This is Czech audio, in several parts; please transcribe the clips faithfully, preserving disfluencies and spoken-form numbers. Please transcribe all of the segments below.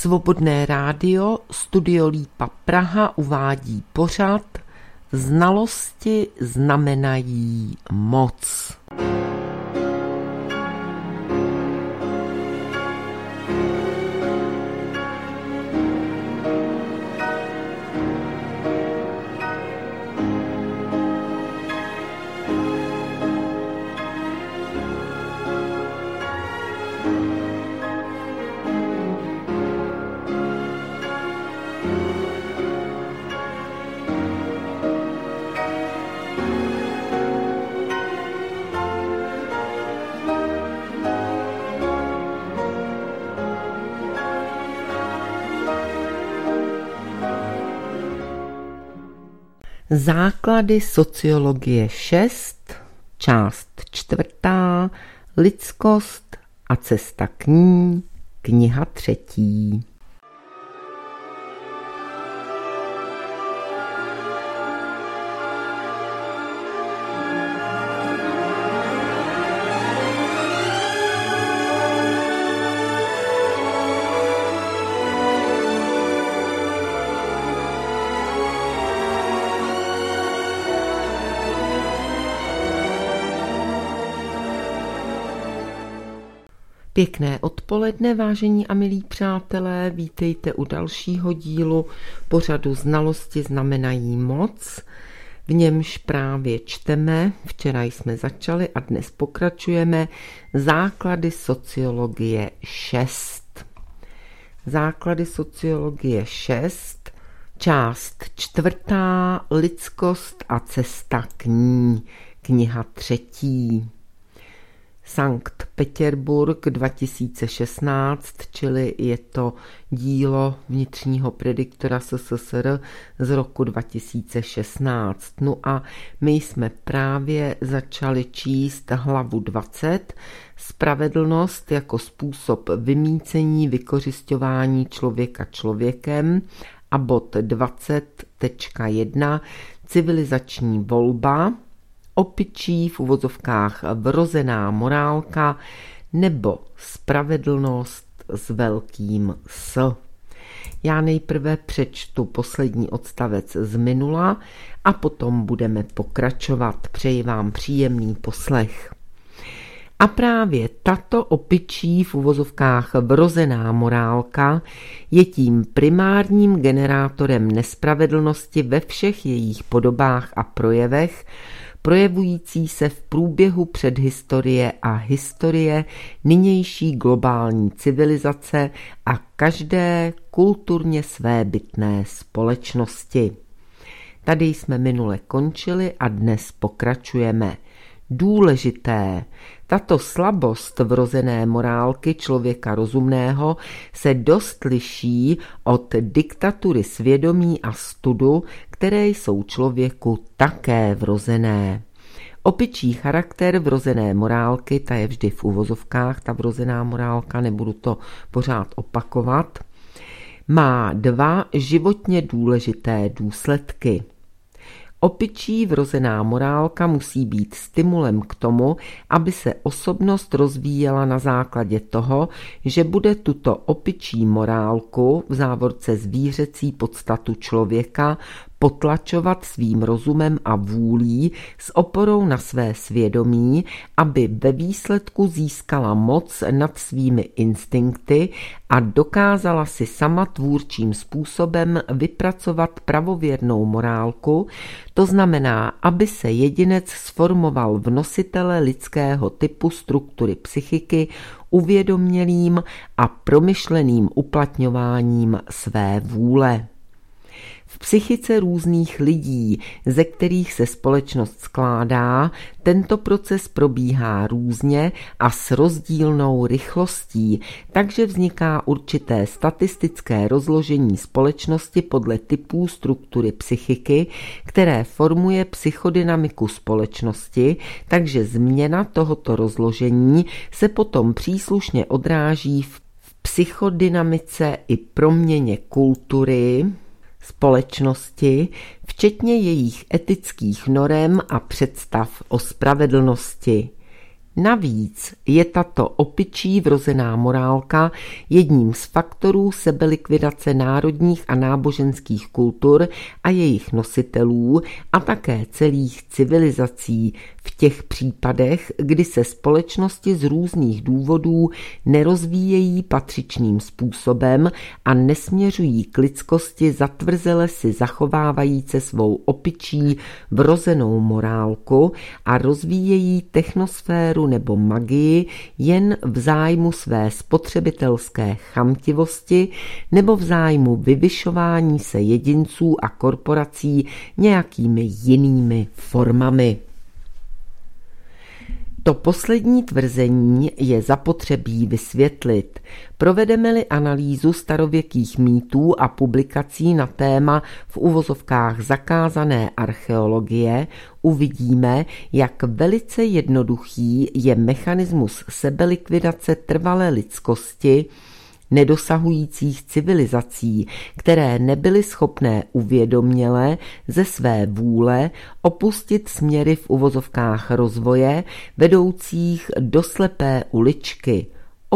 Svobodné rádio Studio Lípa Praha uvádí pořad Znalosti znamenají moc. Základy sociologie šest, část čtvrtá, lidskost a cesta k ní, kniha třetí. Pěkné odpoledne, vážení a milí přátelé, vítejte u dalšího dílu pořadu Znalosti znamenají moc, v němž právě čteme, včera jsme začali a dnes pokračujeme, základy sociologie šest. Základy sociologie šest, část čtvrtá, lidskost a cesta k ní, kniha třetí. Sankt Petěrburg dva tisíce šestnáct, čili je to dílo vnitřního prediktora S S S R z roku dva tisíce šestnáct. No a my jsme právě začali číst hlavu dvacet, spravedlnost jako způsob vymýcení, vykořisťování člověka člověkem, a bod dvacet tečka jedna, civilizační volba, opičí v uvozovkách vrozená morálka nebo spravedlnost s velkým S. Já nejprve přečtu poslední odstavec z minula a potom budeme pokračovat. Přeji vám příjemný poslech. A právě tato opičí v uvozovkách vrozená morálka je tím primárním generátorem nespravedlnosti ve všech jejich podobách a projevech, projevující se v průběhu předhistorie a historie nynější globální civilizace a každé kulturně svébytné společnosti. Tady jsme minule končili a dnes pokračujeme. Důležité, tato slabost vrozené morálky člověka rozumného se dost liší od diktatury svědomí a studu, které jsou člověku také vrozené. Opičí charakter vrozené morálky, ta je vždy v uvozovkách, ta vrozená morálka, nebudu to pořád opakovat, má dva životně důležité důsledky. Opičí vrozená morálka musí být stimulem k tomu, aby se osobnost rozvíjela na základě toho, že bude tuto opičí morálku, v závorce zvířecí podstatu člověka, potlačovat svým rozumem a vůlí s oporou na své svědomí, aby ve výsledku získala moc nad svými instinkty a dokázala si sama tvůrčím způsobem vypracovat pravověrnou morálku, to znamená, aby se jedinec sformoval v nositele lidského typu struktury psychiky uvědomělým a promyšleným uplatňováním své vůle. V psychice různých lidí, ze kterých se společnost skládá, tento proces probíhá různě a s rozdílnou rychlostí, takže vzniká určité statistické rozložení společnosti podle typů struktury psychiky, které formuje psychodynamiku společnosti, takže změna tohoto rozložení se potom příslušně odráží v psychodynamice i proměně kultury společnosti, včetně jejich etických norem a představ o spravedlnosti. Navíc je tato opičí vrozená morálka jedním z faktorů sebelikvidace národních a náboženských kultur a jejich nositelů a také celých civilizací v těch případech, kdy se společnosti z různých důvodů nerozvíjejí patřičným způsobem a nesměřují k lidskosti zatvrzele si zachovávajíce svou opičí vrozenou morálku a rozvíjejí technosféru nebo magii jen v zájmu své spotřebitelské chamtivosti nebo v zájmu vyvyšování se jedinců a korporací nějakými jinými formami. To poslední tvrzení je zapotřebí vysvětlit. Provedeme-li analýzu starověkých mýtů a publikací na téma v uvozovkách zakázané archeologie, uvidíme, jak velice jednoduchý je mechanismus sebelikvidace trvalé lidskosti, nedosahujících civilizací, které nebyly schopné uvědoměle ze své vůle opustit směry v uvozovkách rozvoje, vedoucích do slepé uličky.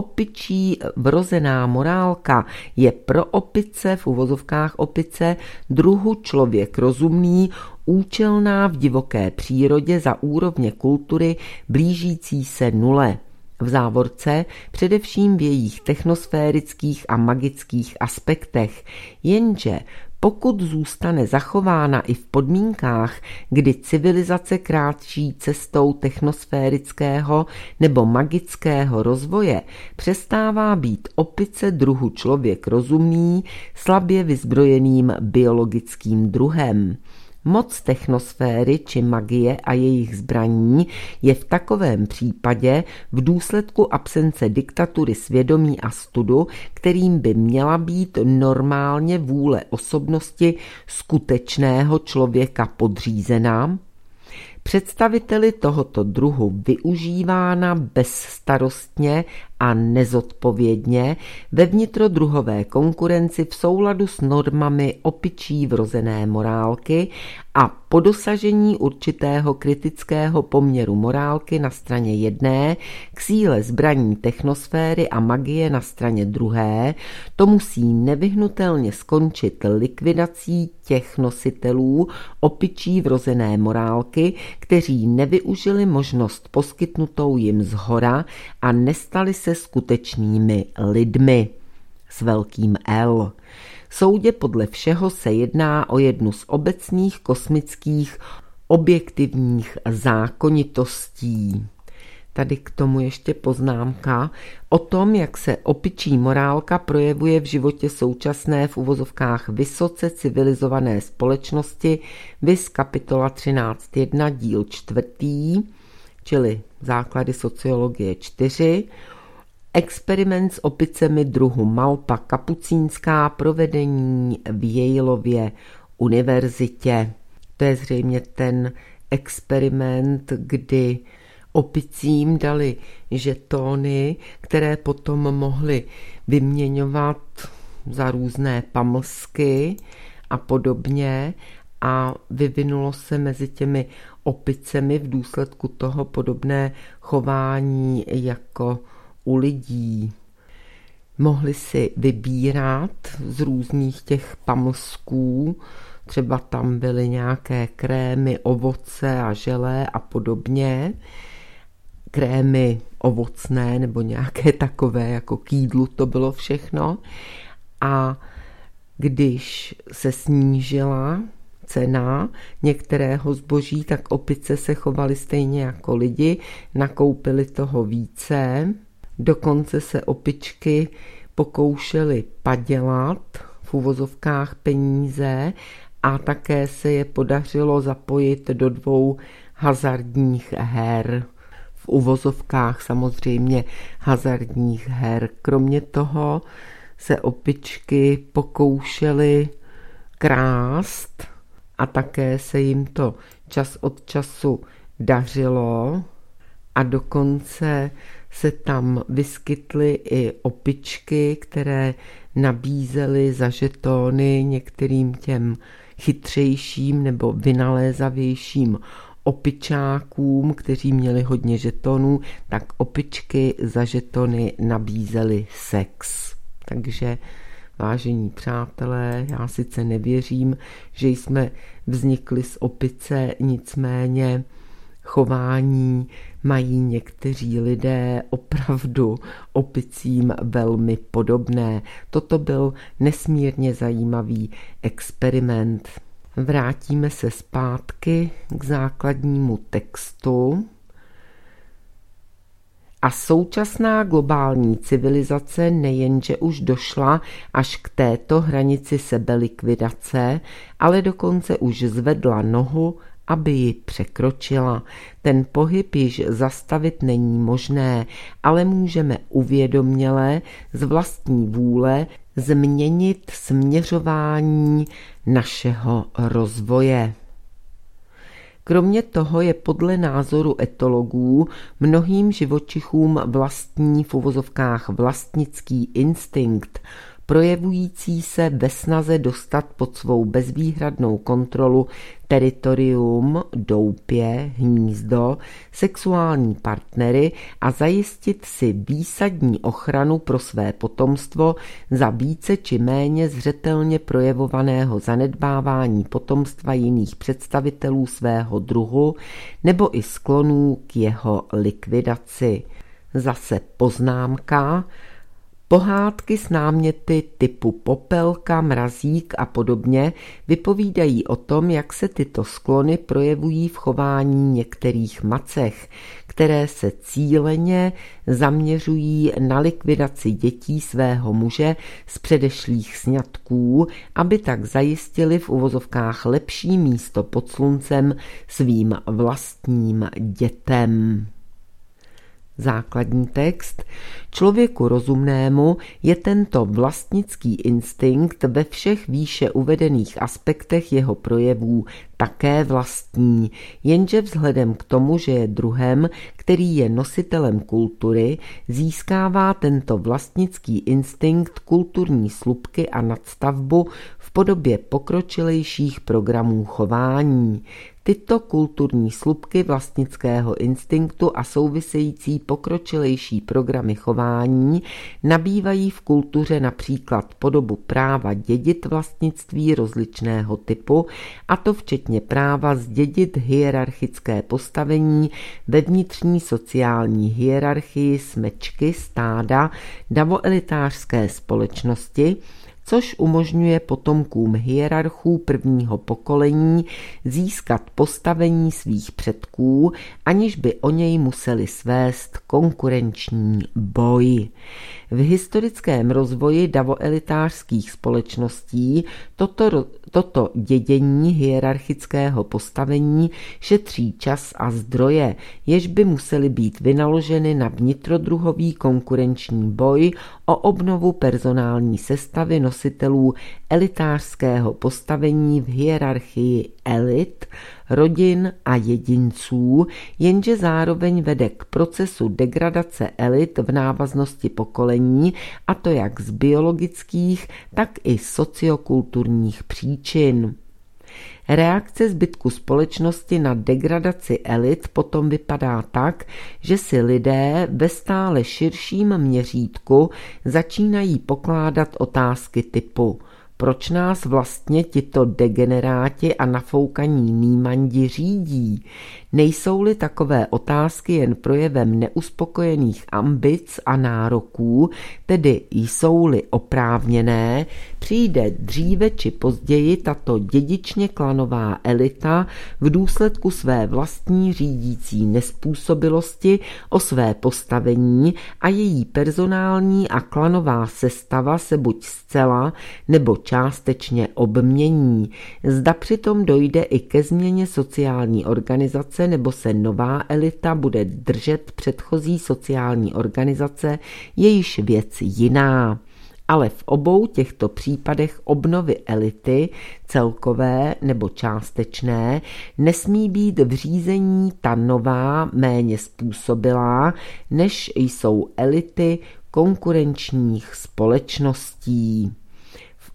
Opičí vrozená morálka je pro opice, v uvozovkách opice, druhu člověk rozumný, účelná v divoké přírodě za úrovně kultury blížící se nule. V závorce především v jejich technosférických a magických aspektech, jenže pokud zůstane zachována i v podmínkách, kdy civilizace kráčí cestou technosférického nebo magického rozvoje, přestává být opice druhu člověk rozumný, slabě vyzbrojeným biologickým druhem. Moc technosféry či magie a jejich zbraní je v takovém případě v důsledku absence diktatury svědomí a studu, kterým by měla být normálně vůle osobnosti skutečného člověka podřízená, představiteli tohoto druhu využívána bezstarostně a nezodpovědně ve vnitrodruhové konkurenci v souladu s normami opičí vrozené morálky a po dosažení určitého kritického poměru morálky na straně jedné k síle zbraní technosféry a magie na straně druhé, to musí nevyhnutelně skončit likvidací těch nositelů opičí vrozené morálky, kteří nevyužili možnost poskytnutou jim zhora a nestali se skutečnými lidmi s velkým L. Soudě podle všeho se jedná o jednu z obecných kosmických objektivních zákonitostí. Tady k tomu ještě poznámka o tom, jak se opičí morálka projevuje v životě současné v uvozovkách vysoce civilizované společnosti, viz kapitola třináct jedna díl čtvrtý, čili základy sociologie čtyři, experiment s opicemi druhu Malpa kapucínská, provedení v Yaleově univerzitě. To je zřejmě ten experiment, kdy opicím dali žetony, které potom mohly vyměňovat za různé pamlsky a podobně, a vyvinulo se mezi těmi opicemi v důsledku toho podobné chování jako u lidí. Mohli si vybírat z různých těch pamlsků, třeba tam byly nějaké krémy, ovoce a želé a podobně, krémy ovocné nebo nějaké takové, jako k jídlu to bylo všechno. A když se snížila cena některého zboží, tak opice se chovaly stejně jako lidi, nakoupili toho více, dokonce se opičky pokoušely padělat v uvozovkách peníze a také se je podařilo zapojit do dvou hazardních her. V uvozovkách samozřejmě hazardních her. Kromě toho se opičky pokoušely krást a také se jim to čas od času dařilo a dokonce se tam vyskytly i opičky, které nabízely za žetóny některým těm chytřejším nebo vynalézavějším opičákům, kteří měli hodně žetonů, tak opičky za žetony nabízely sex. Takže, vážení přátelé, já sice nevěřím, že jsme vznikli z opice, nicméně chování mají někteří lidé opravdu opicím velmi podobné. Toto byl nesmírně zajímavý experiment. Vrátíme se zpátky k základnímu textu. A současná globální civilizace nejenže už došla až k této hranici sebelikvidace, ale dokonce už zvedla nohu, aby ji překročila. Ten pohyb již zastavit není možné, ale můžeme uvědoměle z vlastní vůle změnit směřování našeho rozvoje. Kromě toho je podle názoru etologů mnohým živočichům vlastní v uvozovkách vlastnický instinkt, projevující se ve snaze dostat pod svou bezvýhradnou kontrolu teritorium, doupě, hnízdo, sexuální partnery a zajistit si výsadní ochranu pro své potomstvo za více či méně zřetelně projevovaného zanedbávání potomstva jiných představitelů svého druhu nebo i sklonů k jeho likvidaci. Zase poznámka. Pohádky s náměty typu Popelka, Mrazík a podobně vypovídají o tom, jak se tyto sklony projevují v chování některých macech, které se cíleně zaměřují na likvidaci dětí svého muže z předešlých sňatků, aby tak zajistili v uvozovkách lepší místo pod sluncem svým vlastním dětem. Základní text. Člověku rozumnému je tento vlastnický instinkt ve všech výše uvedených aspektech jeho projevů také vlastní, jenže vzhledem k tomu, že je druhem, který je nositelem kultury, získává tento vlastnický instinkt kulturní slupky a nadstavbu v podobě pokročilejších programů chování. Tyto kulturní slupky vlastnického instinktu a související pokročilejší programy chování nabývají v kultuře například podobu práva dědit vlastnictví rozličného typu, a to včetně práva zdědit hierarchické postavení ve vnitřní sociální hierarchii smečky, stáda, davoelitářské společnosti, což umožňuje potomkům hierarchů prvního pokolení získat postavení svých předků, aniž by o něj museli svést konkurenční boj. V historickém rozvoji davoelitářských společností toto, toto dědění hierarchického postavení šetří čas a zdroje, jež by musely být vynaloženy na vnitrodruhový konkurenční boj o obnovu personální sestavy nositelů elitářského postavení v hierarchii elit, rodin a jedinců, jenže zároveň vede k procesu degradace elit v návaznosti pokolení, a to jak z biologických, tak i sociokulturních příčin. Reakce zbytku společnosti na degradaci elit potom vypadá tak, že si lidé ve stále širším měřítku začínají pokládat otázky typu: proč nás vlastně tito degeneráti a nafoukaní nímandi řídí? Nejsou-li takové otázky jen projevem neuspokojených ambic a nároků, tedy jsou-li oprávněné, přijde dříve či později tato dědičně klanová elita v důsledku své vlastní řídící nezpůsobilosti o své postavení a její personální a klanová sestava se buď zcela nebo částečně obmění. Zda přitom dojde i ke změně sociální organizace, nebo se nová elita bude držet předchozí sociální organizace, je již věc jiná. Ale v obou těchto případech obnovy elity, celkové nebo částečné, nesmí být v řízení ta nová, méně způsobilá, než jsou elity konkurenčních společností. V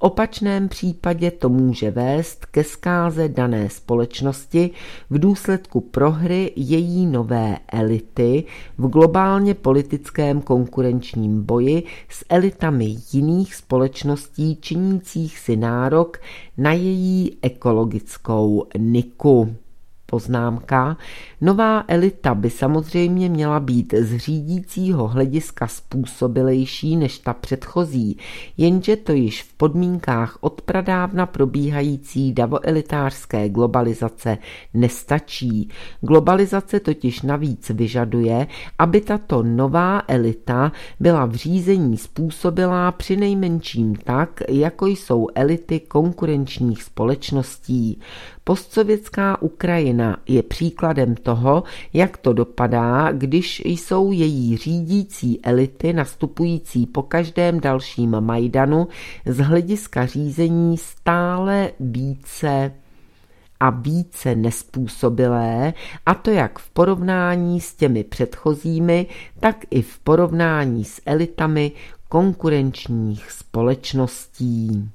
opačném případě to může vést ke zkáze dané společnosti v důsledku prohry její nové elity v globálně politickém konkurenčním boji s elitami jiných společností činících si nárok na její ekologickou niku. Poznámka. Nová elita by samozřejmě měla být z řídícího hlediska způsobilejší než ta předchozí, jenže to již v podmínkách odpradávna probíhající davoelitářské globalizace nestačí. Globalizace totiž navíc vyžaduje, aby tato nová elita byla v řízení způsobilá přinejmenším tak, jako jsou elity konkurenčních společností. Postsovětská Ukrajina je příkladem toho, jak to dopadá, když jsou její řídící elity nastupující po každém dalším Majdanu z hlediska řízení stále více a více nespůsobilé, a to jak v porovnání s těmi předchozími, tak i v porovnání s elitami konkurenčních společností.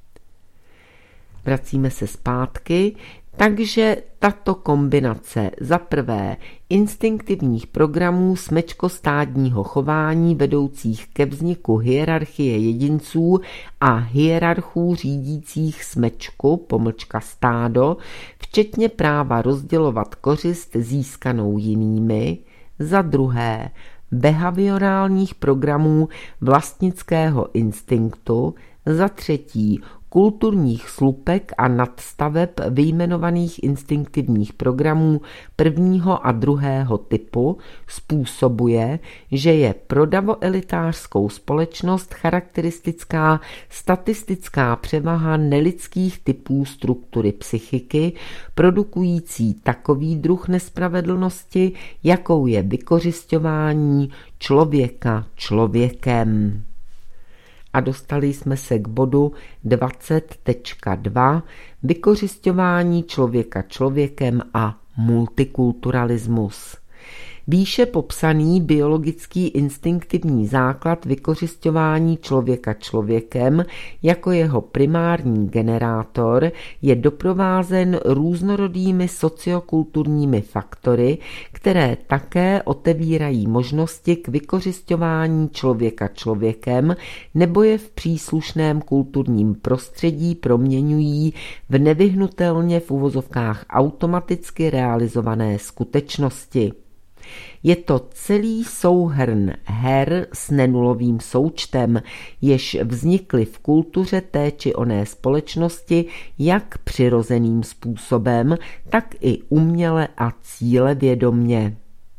Vracíme se zpátky, takže tato kombinace za prvé instinktivních programů smečkostádního chování vedoucích ke vzniku hierarchie jedinců a hierarchů řídících smečku, pomlčka stádo, včetně práva rozdělovat kořist získanou jinými, za druhé behaviorálních programů vlastnického instinktu, za třetí kulturních slupek a nadstaveb vyjmenovaných instinktivních programů prvního a druhého typu způsobuje, že je pro davoelitářskou společnost charakteristická statistická převaha nelidských typů struktury psychiky, produkující takový druh nespravedlnosti, jakou je vykořisťování člověka člověkem. A dostali jsme se k bodu dvacet tečka dva vykořisťování člověka člověkem a multikulturalismus. Výše popsaný biologický instinktivní základ vykořisťování člověka člověkem jako jeho primární generátor je doprovázen různorodými sociokulturními faktory, které také otevírají možnosti k vykořisťování člověka člověkem nebo je v příslušném kulturním prostředí proměňují v nevyhnutelně v uvozovkách automaticky realizované skutečnosti. Je to celý souhrn her s nenulovým součtem, jež vznikly v kultuře té či oné společnosti jak přirozeným způsobem, tak i uměle a cílevědomě.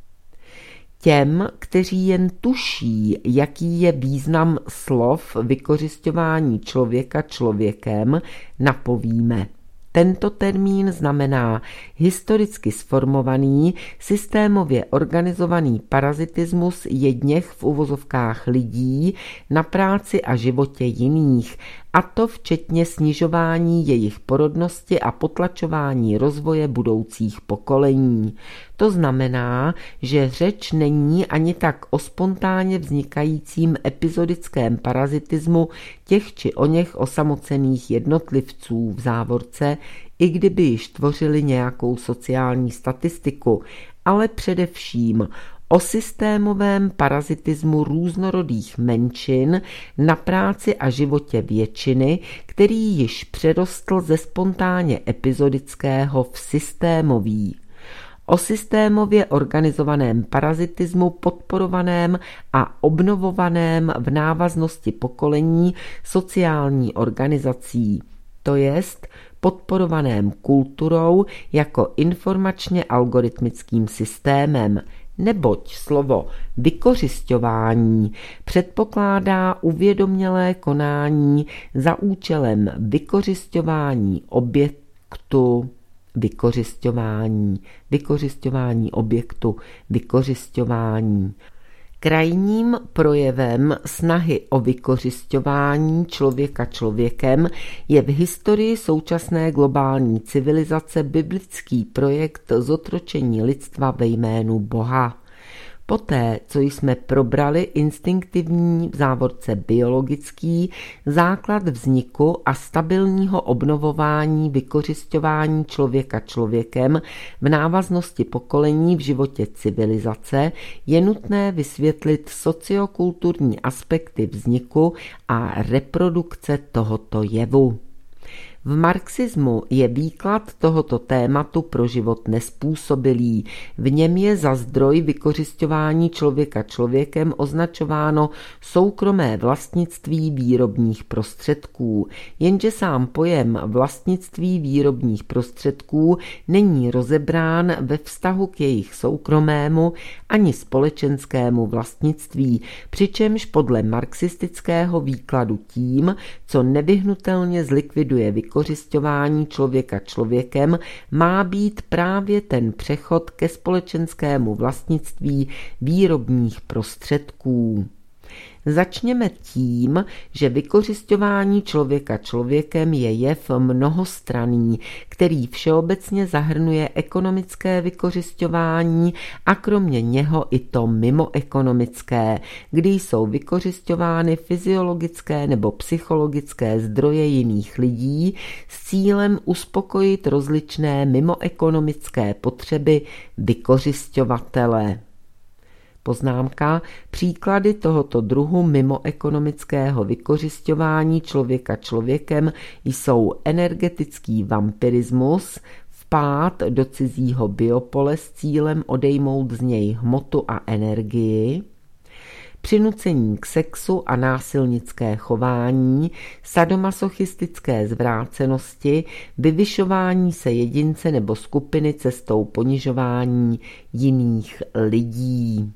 Těm, kteří jen tuší, jaký je význam slov vykořisťování člověka člověkem, napovíme. Tento termín znamená historicky sformovaný, systémově organizovaný parazitismus jedněch v uvozovkách lidí na práci a životě jiných, a to včetně snižování jejich porodnosti a potlačování rozvoje budoucích pokolení. To znamená, že řeč není ani tak o spontánně vznikajícím epizodickém parazitismu těch či oněch osamocených jednotlivců v závorce, i kdyby již tvořili nějakou sociální statistiku, ale především o systémovém parazitismu různorodých menšin na práci a životě většiny, který již přerostl ze spontánně epizodického v systémový. O systémově organizovaném parazitismu podporovaném a obnovovaném v návaznosti pokolení sociální organizací, to jest podporovaném kulturou jako informačně algoritmickým systémem, neboť slovo vykořisťování předpokládá uvědomělé konání za účelem vykořisťování objektu, vykořisťování, vykořisťování objektu, vykořisťování. Krajním projevem snahy o vykořisťování člověka člověkem je v historii současné globální civilizace biblický projekt zotročení lidstva ve jménu Boha. Poté, co jsme probrali instinktivní, v závorce biologický, základ vzniku a stabilního obnovování vykořisťování člověka člověkem v návaznosti pokolení v životě civilizace, je nutné vysvětlit sociokulturní aspekty vzniku a reprodukce tohoto jevu. V marxismu je výklad tohoto tématu pro život nezpůsobilý. V něm je za zdroj vykořisťování člověka člověkem označováno soukromé vlastnictví výrobních prostředků. Jenže sám pojem vlastnictví výrobních prostředků není rozebrán ve vztahu k jejich soukromému ani společenskému vlastnictví, přičemž podle marxistického výkladu tím, co nevyhnutelně zlikviduje vykořisťování vykořisťování člověka člověkem, má být právě ten přechod ke společenskému vlastnictví výrobních prostředků. Začněme tím, že vykořisťování člověka člověkem je jev mnohostranný, který všeobecně zahrnuje ekonomické vykořisťování a kromě něho i to mimoekonomické, kdy jsou vykořisťovány fyziologické nebo psychologické zdroje jiných lidí s cílem uspokojit rozličné mimoekonomické potřeby vykořisťovatele. Poznámka. Příklady tohoto druhu mimoekonomického vykořisťování člověka člověkem jsou energetický vampirismus, vpád do cizího biopole s cílem odejmout z něj hmotu a energii, přinucení k sexu a násilnické chování, sadomasochistické zvrácenosti, vyvyšování se jedince nebo skupiny cestou ponižování jiných lidí.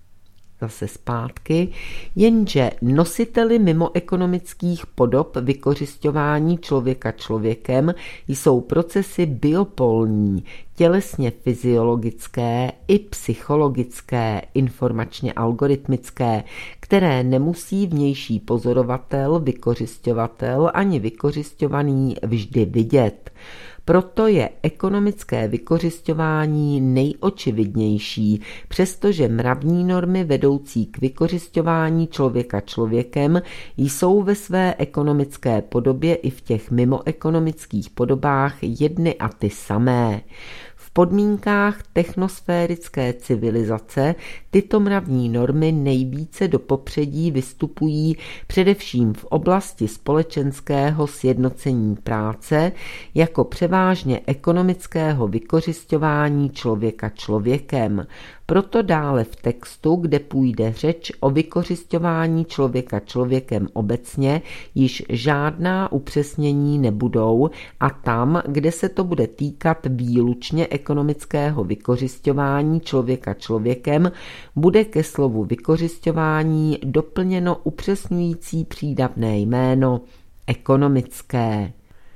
Zase zpátky, jenže nositeli mimoekonomických podob vykořisťování člověka člověkem jsou procesy biopolní, tělesně fyziologické i psychologické, informačně algoritmické, které nemusí vnější pozorovatel, vykořisťovatel ani vykořisťovaný vždy vidět. Proto je ekonomické vykořisťování nejočividnější, přestože mravní normy vedoucí k vykořisťování člověka člověkem jsou ve své ekonomické podobě i v těch mimoekonomických podobách jedny a ty samé. V podmínkách technosférické civilizace tyto mravní normy nejvíce do popředí vystupují především v oblasti společenského sjednocení práce jako převážně ekonomického vykořisťování člověka člověkem. Proto dále v textu, kde půjde řeč o vykořisťování člověka člověkem obecně, již žádná upřesnění nebudou a tam, kde se to bude týkat výlučně ekonomického vykořisťování člověka člověkem, bude ke slovu vykořisťování doplněno upřesňující přídavné jméno ekonomické.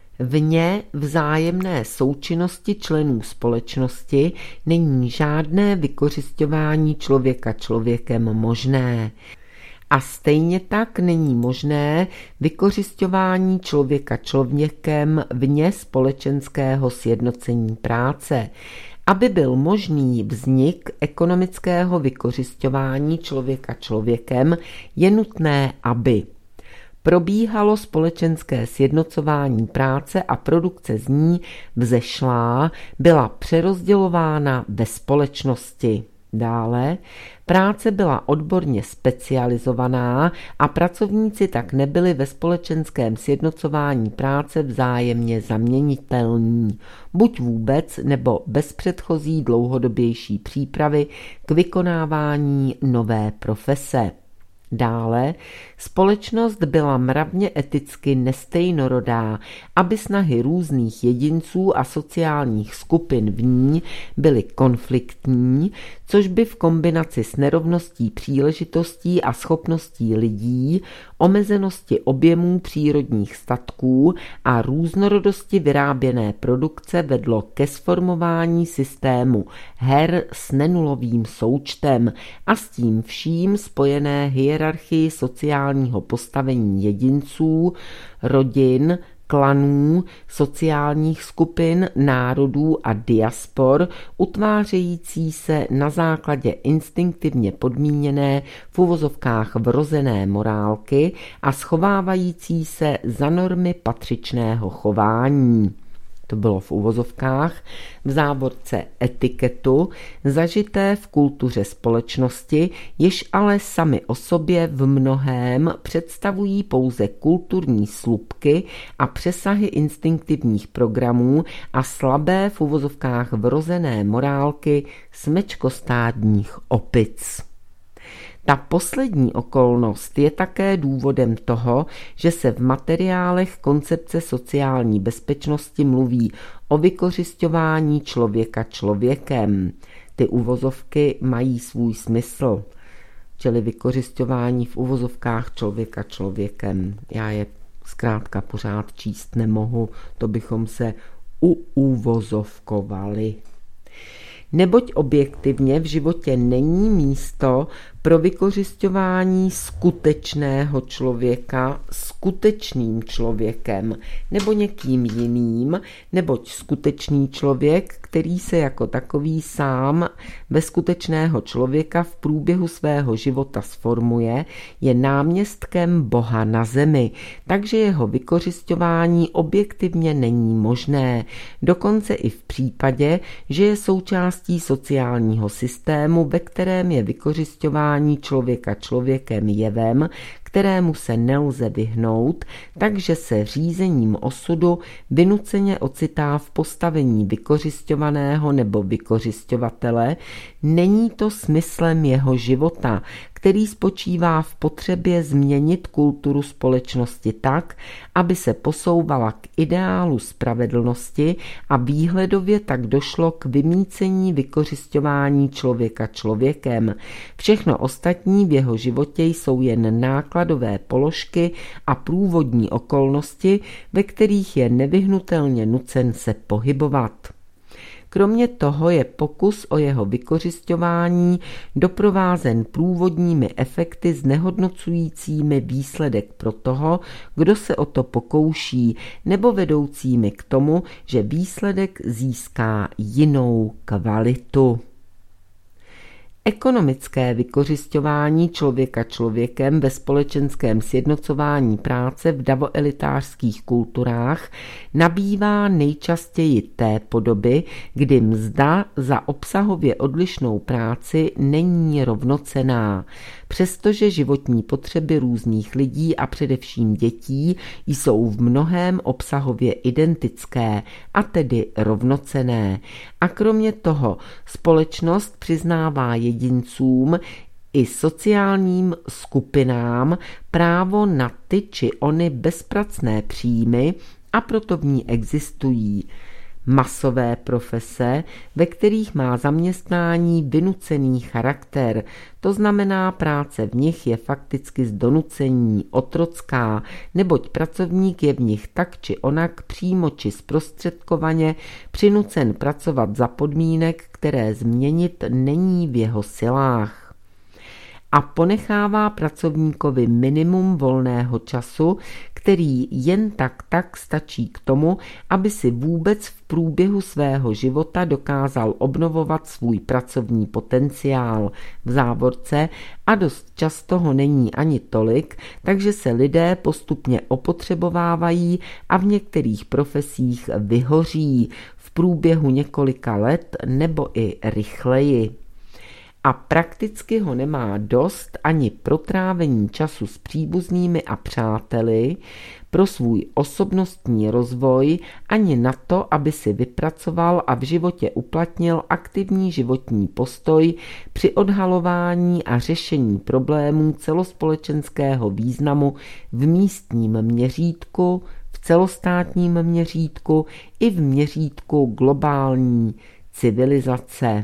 Vně vzájemné součinnosti členů společnosti není žádné vykořisťování člověka člověkem možné. A stejně tak není možné vykořisťování člověka člověkem vně společenského sjednocení práce. Aby byl možný vznik ekonomického vykořisťování člověka člověkem, je nutné, aby probíhalo společenské sjednocování práce a produkce z ní vzešlá byla přerozdělována ve společnosti. Dále práce byla odborně specializovaná a pracovníci tak nebyli ve společenském sjednocování práce vzájemně zaměnitelní, buď vůbec nebo bez předchozí dlouhodobější přípravy k vykonávání nové profese. Dále společnost byla mravně eticky nestejnorodá, aby snahy různých jedinců a sociálních skupin v ní byly konfliktní, což by v kombinaci s nerovností příležitostí a schopností lidí, omezenosti objemů přírodních statků a různorodosti vyráběné produkce vedlo ke sformování systému her s nenulovým součtem a s tím vším spojené hierarchii sociálního postavení jedinců, rodin, klanů, sociálních skupin, národů a diaspor, utvářející se na základě instinktivně podmíněné v uvozovkách vrozené morálky a schovávající se za normy patřičného chování. To bylo v uvozovkách, v závorce etiketu, zažité v kultuře společnosti, jež ale sami o sobě v mnohém představují pouze kulturní slupky a přesahy instinktivních programů a slabé v uvozovkách vrozené morálky smečkostádních opic. Ta poslední okolnost je také důvodem toho, že se v materiálech koncepce sociální bezpečnosti mluví o vykořisťování člověka člověkem. Ty uvozovky mají svůj smysl, čili vykořisťování v uvozovkách člověka člověkem. Já je zkrátka pořád číst nemohu, to bychom se uuvozovkovali. Neboť objektivně v životě není místo pro vykořisťování skutečného člověka skutečným člověkem nebo někým jiným, neboť skutečný člověk, který se jako takový sám ve skutečného člověka v průběhu svého života sformuje, je náměstkem Boha na zemi, takže jeho vykořisťování objektivně není možné, dokonce i v případě, že je součástí sociálního systému, ve kterém je vykořisťování člověka člověkem jevem, kterému se nelze vyhnout, takže se řízením osudu vynuceně ocitá v postavení vykořisťovaného nebo vykořisťovatele, není to smyslem jeho života, který spočívá v potřebě změnit kulturu společnosti tak, aby se posouvala k ideálu spravedlnosti a výhledově tak došlo k vymýcení vykořisťování člověka člověkem. Všechno ostatní v jeho životě jsou jen nákladové položky a průvodní okolnosti, ve kterých je nevyhnutelně nucen se pohybovat. Kromě toho je pokus o jeho vykořisťování doprovázen průvodními efekty znehodnocujícími výsledek pro toho, kdo se o to pokouší, nebo vedoucími k tomu, že výsledek získá jinou kvalitu. Ekonomické vykořisťování člověka člověkem ve společenském sjednocování práce v davoelitářských kulturách nabývá nejčastěji té podoby, kdy mzda za obsahově odlišnou práci není rovnocenná. Přestože životní potřeby různých lidí a především dětí jsou v mnohém obsahově identické, a tedy rovnocenné. A kromě toho společnost přiznává jedincům i sociálním skupinám právo na ty či ony bezpracné příjmy a proto v ní existují masové profese, ve kterých má zaměstnání vynucený charakter, to znamená práce v nich je fakticky z donucení otrocká, neboť pracovník je v nich tak či onak přímo či zprostředkovaně přinucen pracovat za podmínek, které změnit není v jeho silách. A ponechává pracovníkovi minimum volného času, který jen tak tak stačí k tomu, aby si vůbec v průběhu svého života dokázal obnovovat svůj pracovní potenciál v závorce a dost často ho není ani tolik, takže se lidé postupně opotřebovávají a v některých profesích vyhoří v průběhu několika let nebo i rychleji. A prakticky ho nemá dost ani pro trávení času s příbuznými a přáteli, pro svůj osobnostní rozvoj, ani na to, aby si vypracoval a v životě uplatnil aktivní životní postoj při odhalování a řešení problémů celospolečenského významu v místním měřítku, v celostátním měřítku i v měřítku globální civilizace.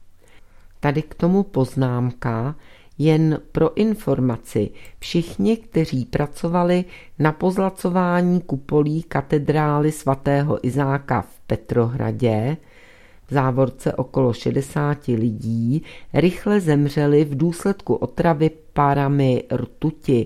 Tady k tomu poznámka, jen pro informaci, všichni, kteří pracovali na pozlacování kupolí katedrály svatého Izáka v Petrohradě, v závorce okolo šedesáti lidí, rychle zemřeli v důsledku otravy párami rtuti,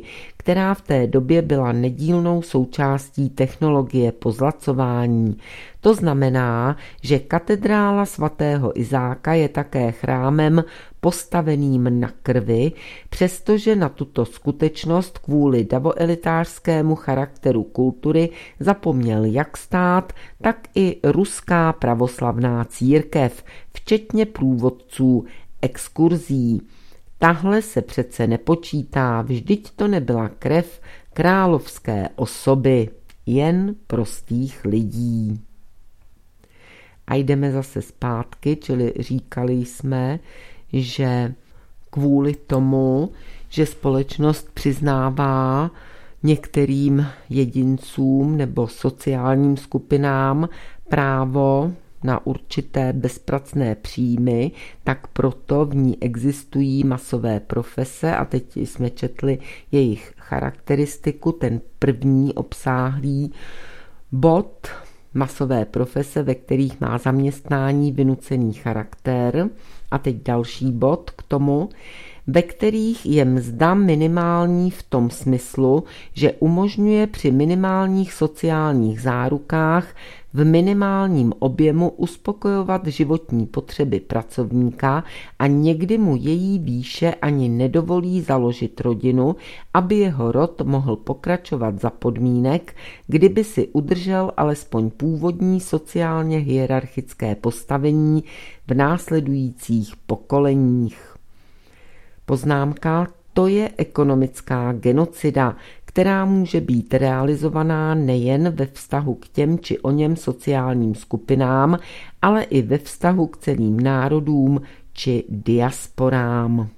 která v té době byla nedílnou součástí technologie pozlacování. To znamená, že katedrála svatého Izáka je také chrámem postaveným na krvi, přestože na tuto skutečnost kvůli davoelitářskému charakteru kultury zapomněl jak stát, tak i ruská pravoslavná církev, včetně průvodců exkurzí. Tahle se přece nepočítá, vždyť to nebyla krev královské osoby, jen prostých lidí. A jdeme zase zpátky, čili říkali jsme, že kvůli tomu, že společnost přiznává některým jedincům nebo sociálním skupinám právo na určité bezpracné příjmy, tak proto v ní existují masové profese a teď jsme četli jejich charakteristiku, ten první obsáhlý bod, masové profese, ve kterých má zaměstnání vynucený charakter. A teď další bod k tomu, ve kterých je mzda minimální v tom smyslu, že umožňuje při minimálních sociálních zárukách v minimálním objemu uspokojovat životní potřeby pracovníka a někdy mu její výše ani nedovolí založit rodinu, aby jeho rod mohl pokračovat za podmínek, kdyby si udržel alespoň původní sociálně hierarchické postavení v následujících pokoleních. Poznámka: to je ekonomická genocida, která může být realizovaná nejen ve vztahu k těm či oněm sociálním skupinám, ale i ve vztahu k celým národům či diasporám.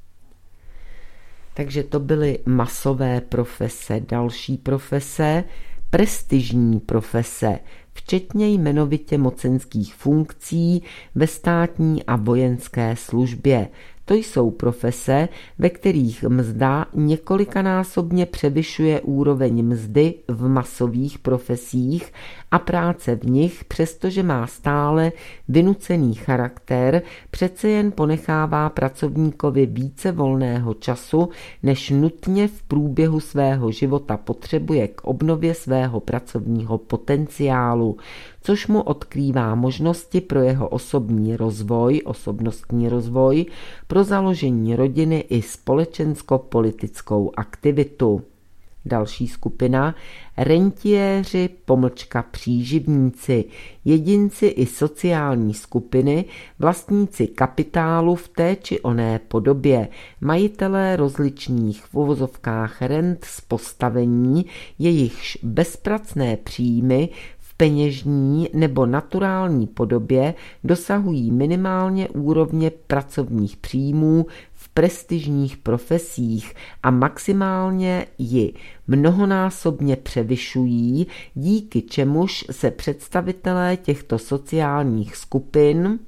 Takže to byly masové profese. Další profese, prestižní profese, včetně jmenovitě mocenských funkcí ve státní a vojenské službě. To jsou profese, ve kterých mzda několikanásobně převyšuje úroveň mzdy v masových profesích a práce v nich, přestože má stále vynucený charakter, přece jen ponechává pracovníkovi více volného času, než nutně v průběhu svého života potřebuje k obnově svého pracovního potenciálu, což mu odkrývá možnosti pro jeho osobní rozvoj, osobnostní rozvoj, pro založení rodiny i společensko-politickou aktivitu. Další skupina, rentiéři, pomlčka příživníci, jedinci i sociální skupiny, vlastníci kapitálu v té či oné podobě, majitelé rozličných v uvozovkách rent z postavení, jejichž bezpracné příjmy peněžní nebo naturální podobě dosahují minimálně úrovně pracovních příjmů v prestižních profesích a maximálně ji mnohonásobně převyšují, díky čemuž se představitelé těchto sociálních skupin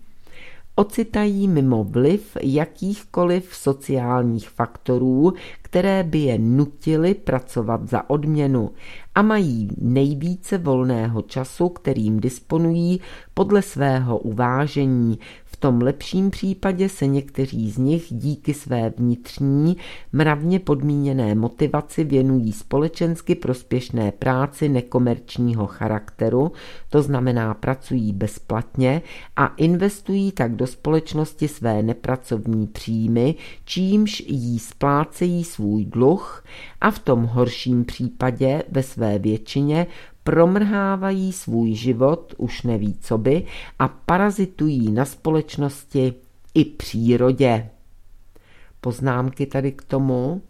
ocitají mimo vliv jakýchkoliv sociálních faktorů, které by je nutily pracovat za odměnu, a mají nejvíce volného času, kterým disponují podle svého uvážení. V tom lepším případě se někteří z nich díky své vnitřní, mravně podmíněné motivaci věnují společensky prospěšné práci nekomerčního charakteru, to znamená pracují bezplatně a investují tak do společnosti své nepracovní příjmy, čímž jí splácejí svůj dluh, a v tom horším případě ve své většině promrhávají svůj život, už neví co by, a parazitují na společnosti i přírodě. Poznámky tady k tomu.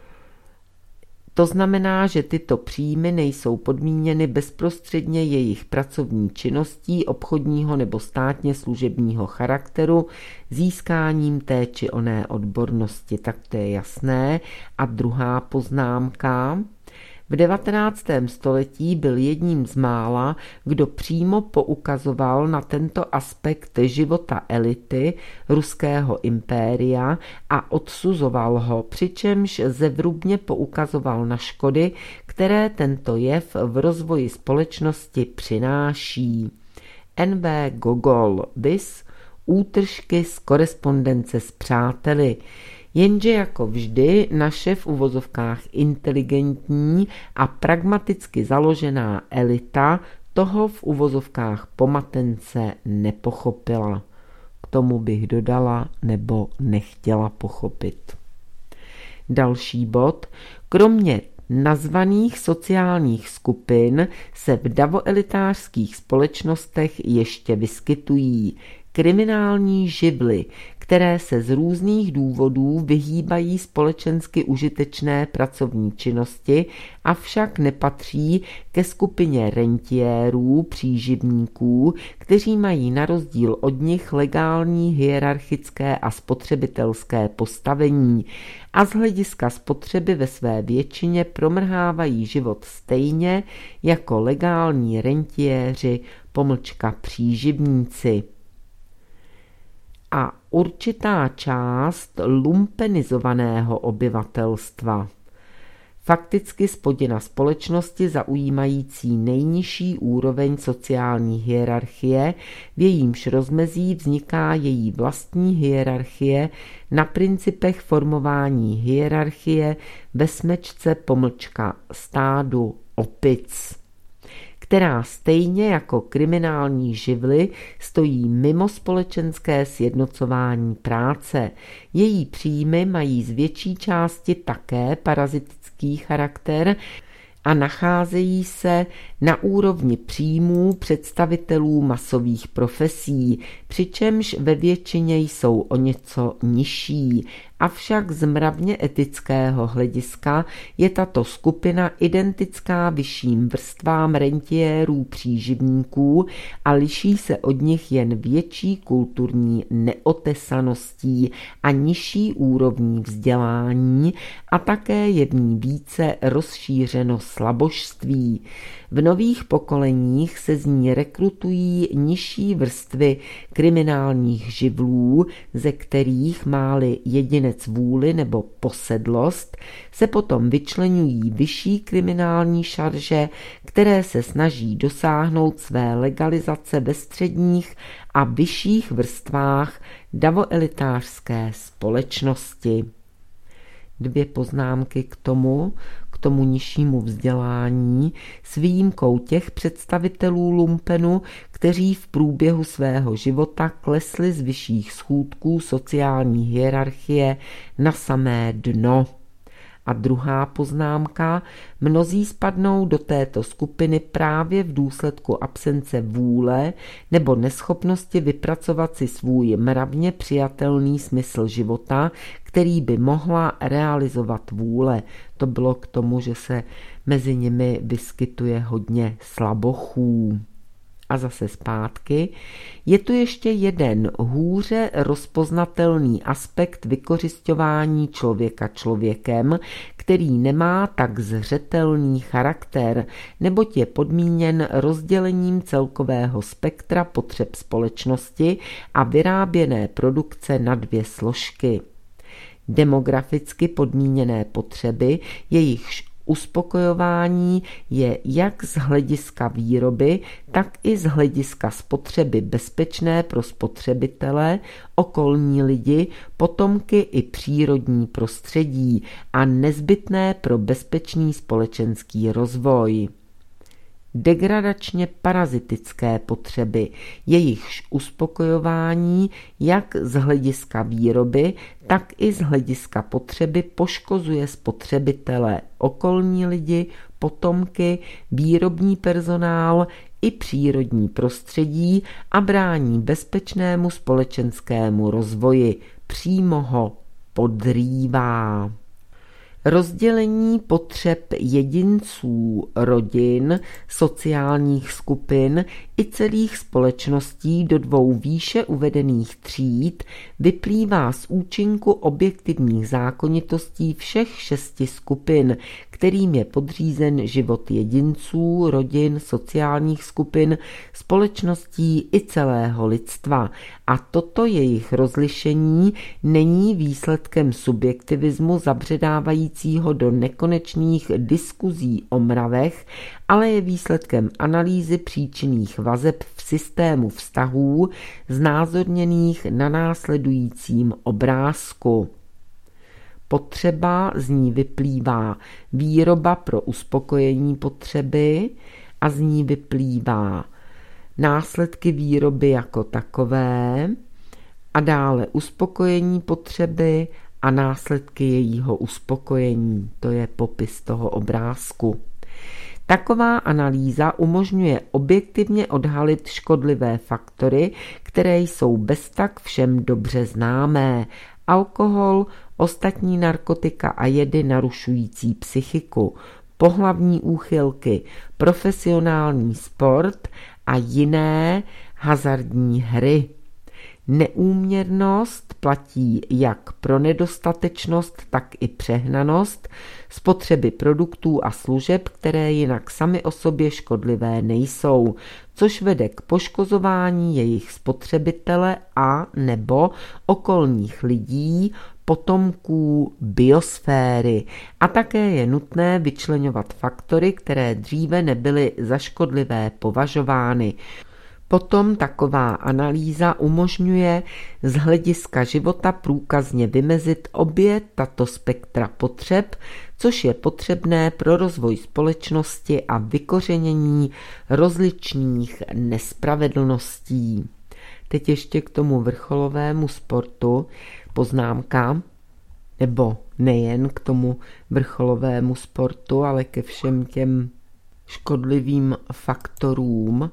To znamená, že tyto příjmy nejsou podmíněny bezprostředně jejich pracovní činností obchodního nebo státně služebního charakteru, získáním té či oné odbornosti, tak to je jasné. A druhá poznámka. V devatenáctém století byl jedním z mála, kdo přímo poukazoval na tento aspekt života elity ruského impéria a odsuzoval ho, přičemž zevrubně poukazoval na škody, které tento jev v rozvoji společnosti přináší. N V Gogol, bis, útržky z korespondence s přáteli. Jenže jako vždy naše v uvozovkách inteligentní a pragmaticky založená elita toho v uvozovkách pomatence nepochopila. K tomu bych dodala nebo nechtěla pochopit. Další bod. Kromě nazvaných sociálních skupin se v davoelitářských společnostech ještě vyskytují kriminální živly, které se z různých důvodů vyhýbají společensky užitečné pracovní činnosti, avšak nepatří ke skupině rentiérů, příživníků, kteří mají na rozdíl od nich legální, hierarchické a spotřebitelské postavení a z hlediska spotřeby ve své většině promrhávají život stejně jako legální rentiéři, pomlčka příživníci. A určitá část lumpenizovaného obyvatelstva. Fakticky spodina společnosti zaujímající nejnižší úroveň sociální hierarchie, v jejímž rozmezí vzniká její vlastní hierarchie na principech formování hierarchie ve smečce pomlčka stádu opic, která stejně jako kriminální živly stojí mimo společenské sjednocování práce. Její příjmy mají z větší části také parazitický charakter a nacházejí se na úrovni příjmů představitelů masových profesí, přičemž ve většině jsou o něco nižší. Avšak z mravně etického hlediska je tato skupina identická vyšším vrstvám rentiérů příživníků a liší se od nich jen větší kulturní neotesaností a nižší úrovní vzdělání a také je v ní více rozšířeno slabožství. V nových pokoleních se z ní rekrutují nižší vrstvy kriminálních živlů, ze kterých máli jedinec vůli nebo posedlost, se potom vyčleňují vyšší kriminální šarže, které se snaží dosáhnout své legalizace ve středních a vyšších vrstvách davoelitářské společnosti. Dvě poznámky k tomu, k tomu nižšímu vzdělání, s výjimkou těch představitelů lumpenu, kteří v průběhu svého života klesli z vyšších schůdků sociální hierarchie na samé dno. A druhá poznámka, mnozí spadnou do této skupiny právě v důsledku absence vůle nebo neschopnosti vypracovat si svůj mravně přijatelný smysl života, který by mohla realizovat vůle. To bylo k tomu, že se mezi nimi vyskytuje hodně slabochů. A zase zpátky, je tu ještě jeden hůře rozpoznatelný aspekt vykořisťování člověka člověkem, který nemá tak zřetelný charakter, neboť je podmíněn rozdělením celkového spektra potřeb společnosti a vyráběné produkce na dvě složky. Demograficky podmíněné potřeby, jejichž uspokojování je jak z hlediska výroby, tak i z hlediska spotřeby bezpečné pro spotřebitele, okolní lidi, potomky i přírodní prostředí a nezbytné pro bezpečný společenský rozvoj. Degradačně parazitické potřeby, jejichž uspokojování jak z hlediska výroby, tak i z hlediska potřeby poškozuje spotřebitele, okolní lidi, potomky, výrobní personál i přírodní prostředí a brání bezpečnému společenskému rozvoji, přímo ho podrývá. Rozdělení potřeb jedinců, rodin, sociálních skupin i celých společností do dvou výše uvedených tříd vyplývá z účinku objektivních zákonitostí všech šesti skupin, kterým je podřízen život jedinců, rodin, sociálních skupin, společností i celého lidstva. A toto jejich rozlišení není výsledkem subjektivismu zabředávajícího do nekonečných diskuzí o mravech, ale je výsledkem analýzy příčinných vazeb v systému vztahů znázorněných na následujícím obrázku. Potřeba, z ní vyplývá výroba pro uspokojení potřeby a z ní vyplývá následky výroby jako takové a dále uspokojení potřeby a následky jejího uspokojení. To je popis toho obrázku. Taková analýza umožňuje objektivně odhalit škodlivé faktory, které jsou beztak všem dobře známé. Alkohol, ostatní narkotika a jedy narušující psychiku, pohlavní úchylky, profesionální sport a jiné hazardní hry. Neúměrnost platí jak pro nedostatečnost, tak i přehnanost spotřeby produktů a služeb, které jinak sami o sobě škodlivé nejsou, což vede k poškozování jejich spotřebitele a nebo okolních lidí, potomků biosféry. A také je nutné vyčleňovat faktory, které dříve nebyly za škodlivé považovány. Potom taková analýza umožňuje z hlediska života průkazně vymezit obě tato spektra potřeb, což je potřebné pro rozvoj společnosti a vykořenění rozličných nespravedlností. Teď ještě k tomu vrcholovému sportu poznámka, nebo nejen k tomu vrcholovému sportu, ale ke všem těm škodlivým faktorům.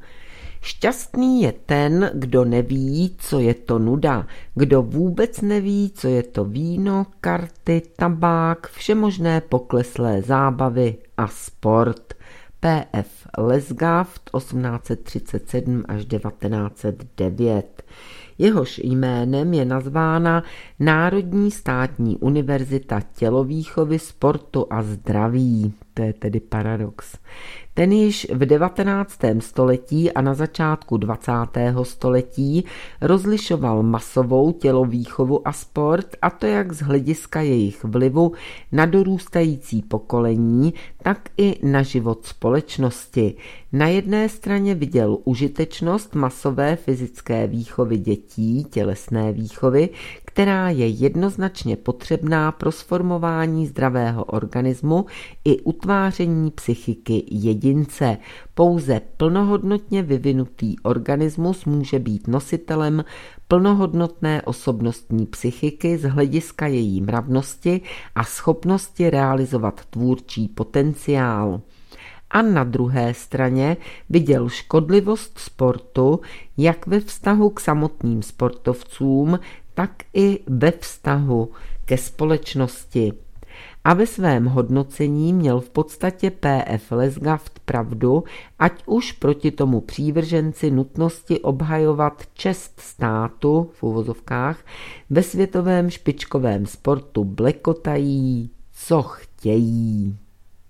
Šťastný je ten, kdo neví, co je to nuda, kdo vůbec neví, co je to víno, karty, tabák, všemožné pokleslé zábavy a sport. P F Lesgaft osmnáct set třicet sedm až devatenáct set devět. Jehož jménem je nazvána Národní státní univerzita tělovýchovy, sportu a zdraví. To je tedy paradox. Ten již v devatenáctém století a na začátku dvacátého století rozlišoval masovou tělovýchovu a sport, a to jak z hlediska jejich vlivu na dorůstající pokolení, tak i na život společnosti. Na jedné straně viděl užitečnost masové fyzické výchovy dětí, tělesné výchovy, která je jednoznačně potřebná pro sformování zdravého organismu i utváření psychiky jedince. Pouze plnohodnotně vyvinutý organismus může být nositelem plnohodnotné osobnostní psychiky z hlediska její mravnosti a schopnosti realizovat tvůrčí potenciál. A na druhé straně viděl škodlivost sportu jak ve vztahu k samotným sportovcům, tak i ve vztahu ke společnosti. A ve svém hodnocení měl v podstatě P F Lesgaft pravdu, ať už proti tomu přívrženci nutnosti obhajovat čest státu v uvozovkách ve světovém špičkovém sportu blekotají, co chtějí.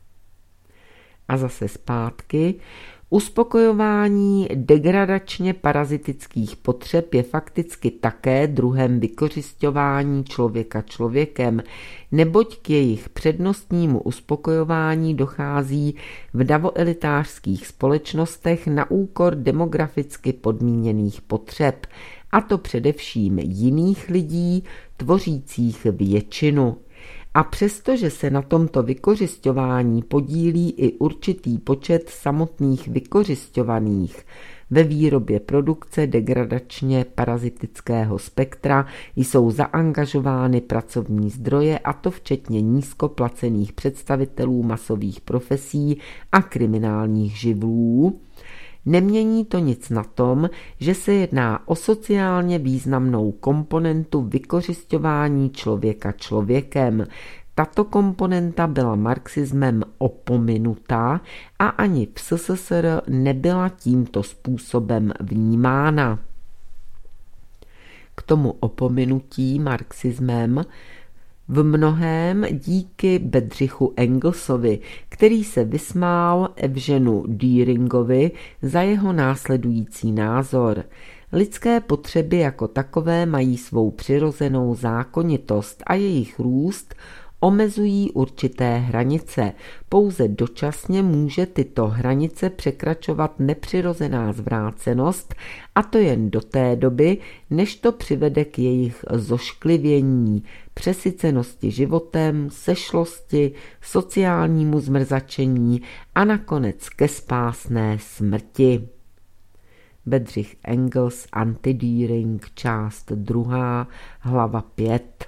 A zase zpátky. Uspokojování degradačně parazitických potřeb je fakticky také druhem vykořisťování člověka člověkem, neboť k jejich přednostnímu uspokojování dochází v davoelitářských společnostech na úkor demograficky podmíněných potřeb, a to především jiných lidí, tvořících většinu. A přestože se na tomto vykořisťování podílí i určitý počet samotných vykořisťovaných, ve výrobě produkce degradačně parazitického spektra jsou zaangažovány pracovní zdroje, a to včetně nízkoplacených představitelů masových profesí a kriminálních živlů. Nemění to nic na tom, že se jedná o sociálně významnou komponentu vykořisťování člověka člověkem. Tato komponenta byla marxismem opominutá a ani v S S S R nebyla tímto způsobem vnímána. K tomu opominutí marxismem v mnohém díky Bedřichu Engelsovi, který se vysmál Evženu Düringovi za jeho následující názor. Lidské potřeby jako takové mají svou přirozenou zákonitost a jejich růst omezují určité hranice. Pouze dočasně může tyto hranice překračovat nepřirozená zvrácenost, a to jen do té doby, než to přivede k jejich zošklivění, přesycenosti životem, sešlosti, sociálnímu zmrzačení a nakonec ke spásné smrti. Bedřich Engels, Antidýring, část druhá, hlava pět.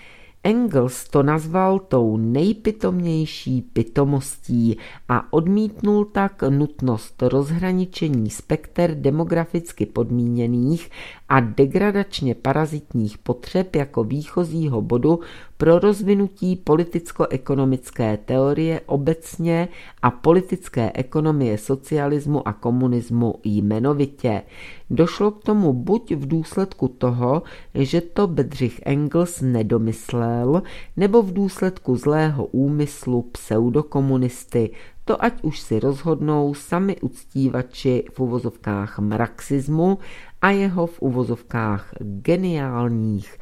Engels to nazval tou nejpitomnější pitomostí a odmítnul tak nutnost rozhraničení spekter demograficky podmíněných a degradačně parazitních potřeb jako výchozího bodu pro rozvinutí politicko-ekonomické teorie obecně a politické ekonomie socialismu a komunismu jmenovitě. Došlo k tomu buď v důsledku toho, že to Bedřich Engels nedomyslel, nebo v důsledku zlého úmyslu pseudokomunisty, to ať už si rozhodnou sami uctívači v uvozovkách marxismu a jeho v uvozovkách geniálních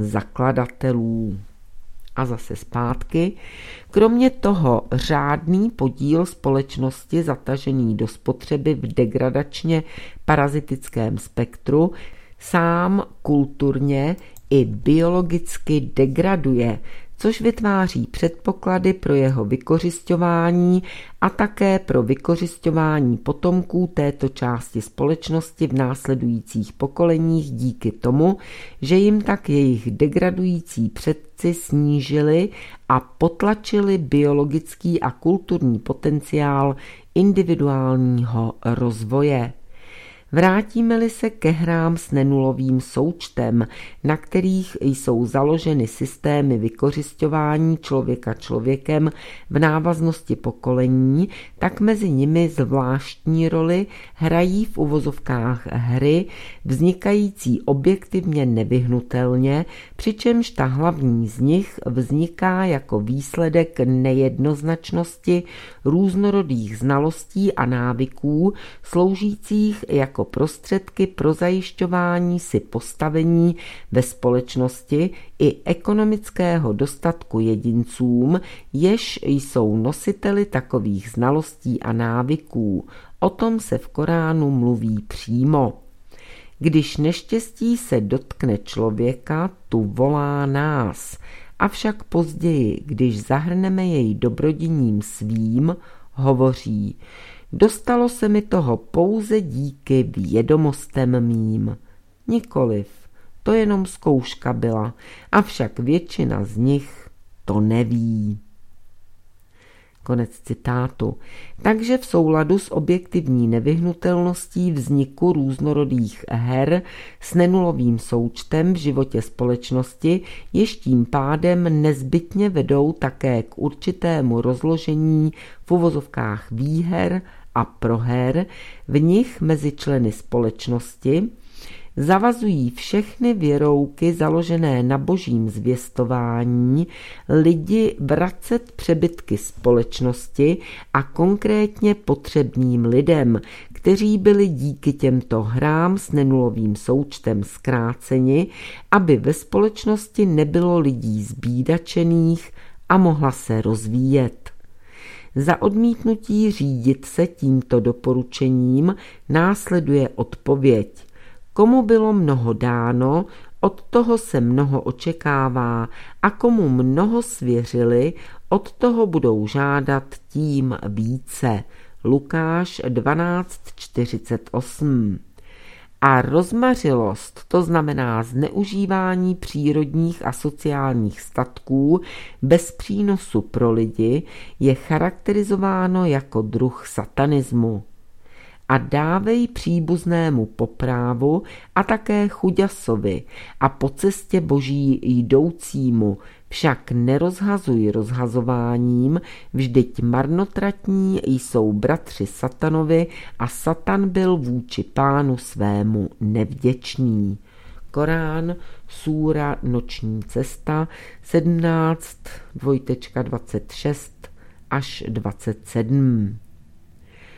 zakladatelů. A zase zpátky. Kromě toho řádný podíl společnosti zatažený do spotřeby v degradačně parazitickém spektru sám kulturně i biologicky degraduje, což vytváří předpoklady pro jeho vykořisťování a také pro vykořisťování potomků této části společnosti v následujících pokoleních díky tomu, že jim tak jejich degradující předci snížili a potlačili biologický a kulturní potenciál individuálního rozvoje. Vrátíme-li se ke hrám s nenulovým součtem, na kterých jsou založeny systémy vykořisťování člověka člověkem v návaznosti pokolení, tak mezi nimi zvláštní roli hrají v uvozovkách hry vznikající objektivně nevyhnutelně, přičemž ta hlavní z nich vzniká jako výsledek nejednoznačnosti různorodých znalostí a návyků, sloužících jako prostředky pro zajišťování si postavení ve společnosti i ekonomického dostatku jedincům, jež jsou nositeli takových znalostí a návyků. O tom se v Koránu mluví přímo. Když neštěstí se dotkne člověka, tu volá nás, avšak později, když zahrneme jej dobrodiním svým, hovoří: dostalo se mi toho pouze díky vědomostem mým. Nikoliv, to jenom zkouška byla, avšak většina z nich to neví. Konec citátu. Takže v souladu s objektivní nevyhnutelností vzniku různorodých her s nenulovým součtem v životě společnosti, jež tím pádem nezbytně vedou také k určitému rozložení v uvozovkách výher a proher v nich mezi členy společnosti, zavazují všechny věrouky založené na božím zvěstování lidi vracet přebytky společnosti a konkrétně potřebným lidem, kteří byli díky těmto hrám s nenulovým součtem zkráceni, aby ve společnosti nebylo lidí zbídačených a mohla se rozvíjet. Za odmítnutí řídit se tímto doporučením následuje odpověď. Komu bylo mnoho dáno, od toho se mnoho očekává, a komu mnoho svěřili, od toho budou žádat tím více. Lukáš dvanáct čtyřicet osm. A rozmařilost, to znamená zneužívání přírodních a sociálních statků bez přínosu pro lidi, je charakterizováno jako druh satanismu. A dávej příbuznému po právu a také chuďasovi a po cestě boží jdoucímu, však nerozhazuj rozhazováním, vždyť marnotratní jsou bratři satanovi a satan byl vůči pánu svému nevděčný. Korán, súra Noční cesta, sedmnáct, dvacet šest až dvacet sedm.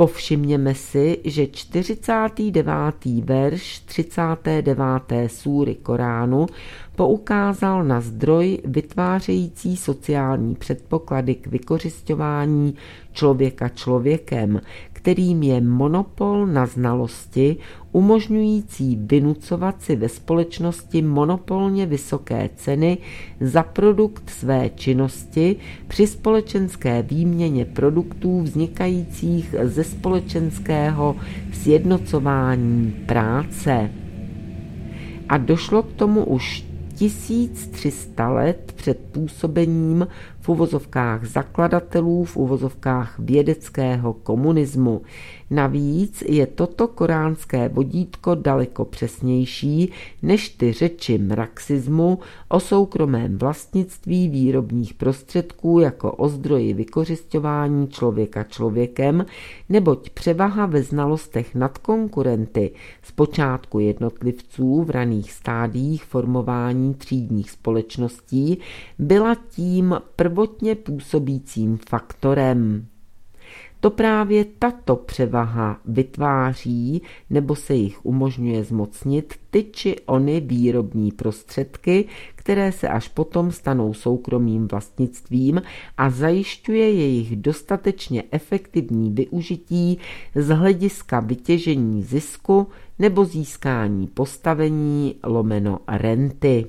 Povšimněme si, že čtyřicátý devátý verš třicáté deváté súry Koránu poukázal na zdroj vytvářející sociální předpoklady k vykořisťování člověka člověkem, kterým je monopol na znalosti, umožňující vynucovat si ve společnosti monopolně vysoké ceny za produkt své činnosti při společenské výměně produktů vznikajících ze společenského sjednocování práce. A došlo k tomu už tisíc tři sta let před působením v uvozovkách zakladatelů, v uvozovkách vědeckého komunismu. Navíc je toto koránské vodítko daleko přesnější než ty řeči marxismu o soukromém vlastnictví výrobních prostředků jako o zdroji vykořisťování člověka člověkem, neboť převaha ve znalostech nad konkurenty zpočátku jednotlivců v raných stádiích formování třídních společností byla tím prvotně působícím faktorem. To právě tato převaha vytváří nebo se jich umožňuje zmocnit ty či ony výrobní prostředky, které se až potom stanou soukromým vlastnictvím a zajišťuje jejich dostatečně efektivní využití z hlediska vytěžení zisku nebo získání postavení lomeno renty.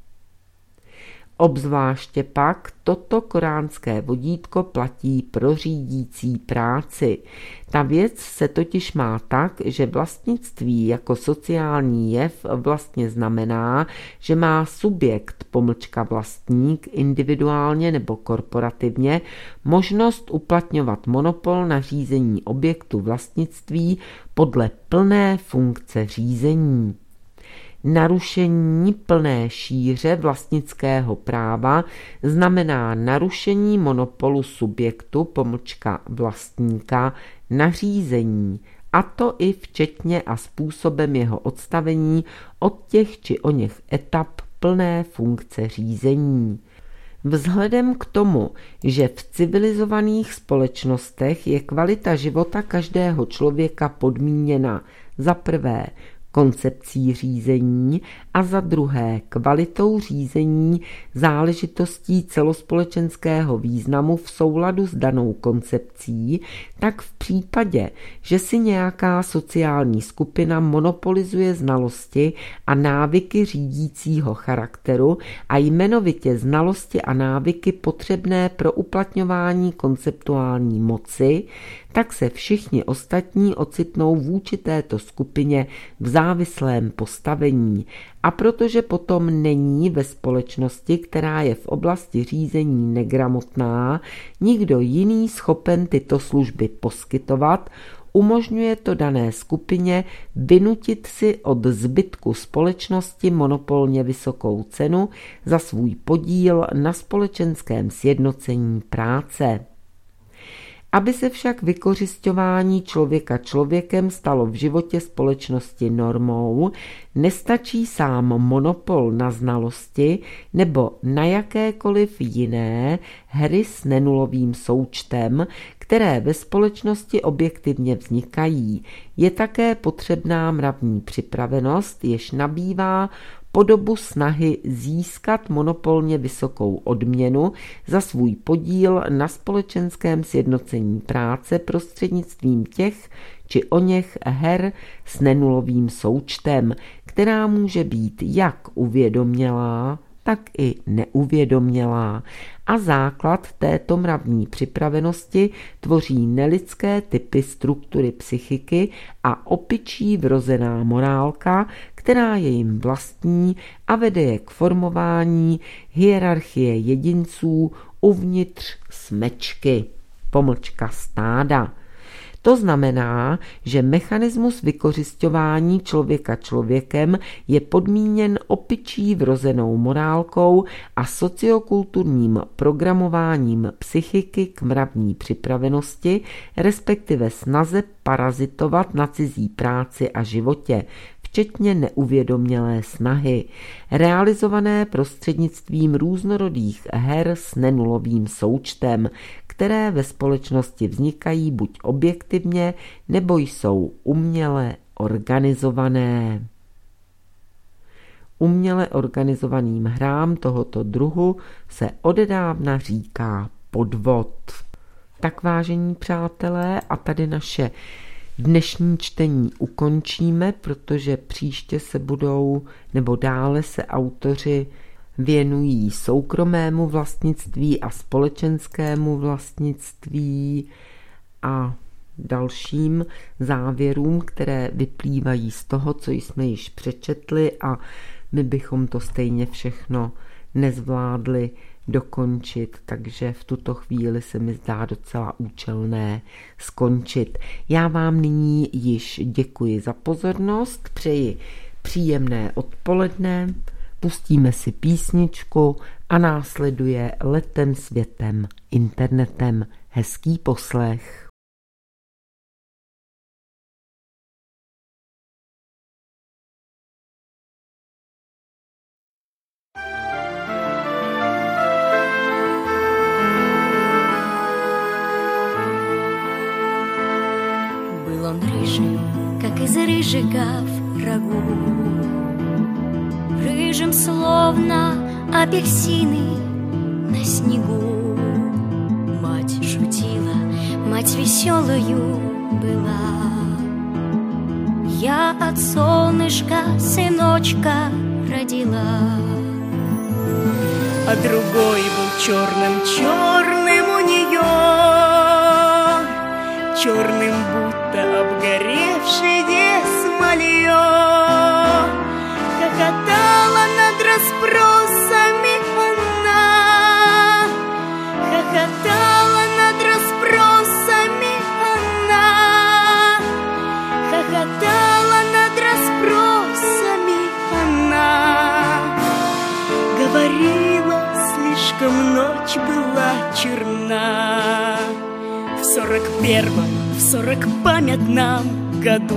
Obzvláště pak toto koránské vodítko platí pro řídící práci. Ta věc se totiž má tak, že vlastnictví jako sociální jev vlastně znamená, že má subjekt pomlčka vlastník individuálně nebo korporativně možnost uplatňovat monopol na řízení objektu vlastnictví podle plné funkce řízení. Narušení plné šíře vlastnického práva znamená narušení monopolu subjektu pomlčka vlastníka na řízení, a to i včetně a způsobem jeho odstavení od těch či oněch etap plné funkce řízení. Vzhledem k tomu, že v civilizovaných společnostech je kvalita života každého člověka podmíněna za prvé koncepcí řízení a za druhé kvalitou řízení záležitostí celospolečenského významu v souladu s danou koncepcí, tak v případě, že si nějaká sociální skupina monopolizuje znalosti a návyky řídícího charakteru a jmenovitě znalosti a návyky potřebné pro uplatňování konceptuální moci, tak se všichni ostatní ocitnou vůči této skupině v závislém postavení. A protože potom není ve společnosti, která je v oblasti řízení negramotná, nikdo jiný schopen tyto služby poskytovat, umožňuje to dané skupině vynutit si od zbytku společnosti monopolně vysokou cenu za svůj podíl na společenském sjednocení práce. Aby se však vykořisťování člověka člověkem stalo v životě společnosti normou, nestačí sám monopol na znalosti nebo na jakékoliv jiné hry s nenulovým součtem, které ve společnosti objektivně vznikají. Je také potřebná mravní připravenost, jež nabývá podobu snahy získat monopolně vysokou odměnu za svůj podíl na společenském sjednocení práce prostřednictvím těch či oněch her s nenulovým součtem, která může být jak uvědomělá, tak i neuvědomělá. A základ této mravní připravenosti tvoří nelidské typy struktury psychiky a opičí vrozená morálka, která je jim vlastní a vede je k formování hierarchie jedinců uvnitř smečky, pomlčka stáda. To znamená, že mechanismus vykořisťování člověka člověkem je podmíněn opičí vrozenou morálkou a sociokulturním programováním psychiky k mravní připravenosti, respektive snaze parazitovat na cizí práci a životě, včetně neuvědomělé snahy, realizované prostřednictvím různorodých her s nenulovým součtem, které ve společnosti vznikají buď objektivně, nebo jsou uměle organizované. Uměle organizovaným hrám tohoto druhu se odedávna říká podvod. Tak, vážení přátelé, a tady naše dnešní čtení ukončíme, protože příště se budou, nebo dále se autoři věnují soukromému vlastnictví a společenskému vlastnictví a dalším závěrům, které vyplývají z toho, co jsme již přečetli, a my bychom to stejně všechno nezvládli dokončit, takže v tuto chvíli se mi zdá docela účelné skončit. Já vám nyní již děkuji za pozornost, přeji příjemné odpoledne, pustíme si písničku a následuje Letem světem internetem. Hezký poslech. Как из рыжика в рагу, рыжим словно апельсины на снегу. Мать шутила, мать веселую была. Я от солнышка сыночка родила. А другой был черным-черным у нее, черным будто обгоревшее смолье. Хохотала над расспросами она, хохотала над расспросами она, хохотала над расспросами она. Говорила, слишком ночь была черна. В сорок первом, в сорок памятном году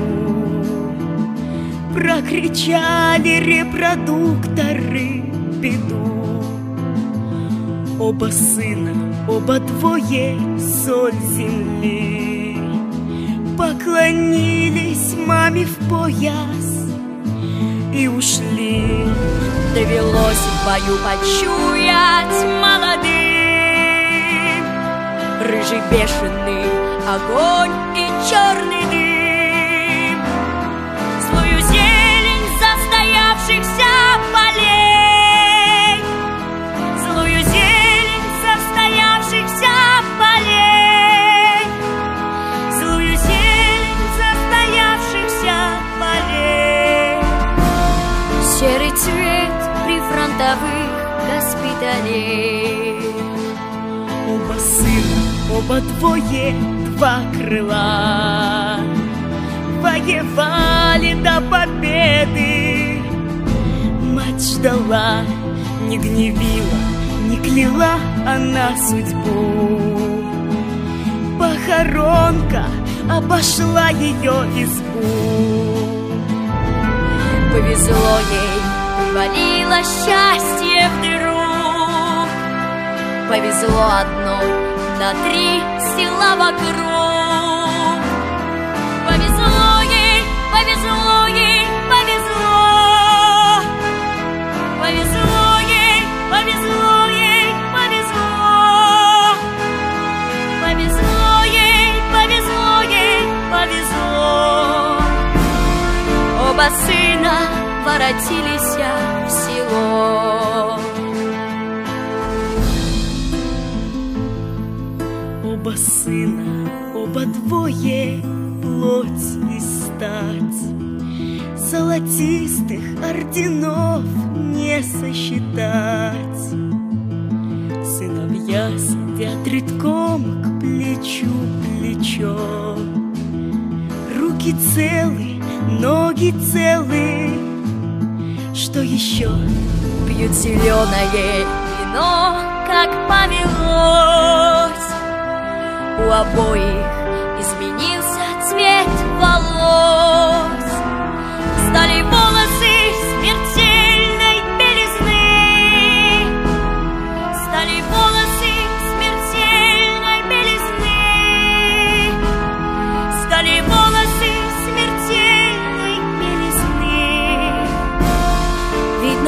прокричали репродукторы беду. Оба сына, оба двое соль земли, поклонились маме в пояс и ушли. Довелось в бою почуять молодым рыжий бешеный огонь и черный дым, злую зелень застоявшихся полей, злую зелень застоявшихся полей, злую зелень застоявшихся полей. Серый цвет прифронтовых госпиталей. Оба сына, оба двое, два крыла, воевали до победы. Мать ждала, не гневила, не кляла она судьбу. Похоронка обошла ее избу. Повезло ей, привалило счастье вдруг. Повезло одной, на три села вокруг. Повезло ей, повезло ей, повезло. Повезло ей, повезло ей, повезло. Повезло ей, повезло ей, повезло. Оба сына воротились в село. Оба сына, оба двое, плоть и стать. Золотистых орденов не сосчитать. Сыновья сидят редком к плечу плечо. Руки целы, ноги целы. Что еще? Пьют зеленое вино, как повелось. У обоих изменился цвет волос. Стали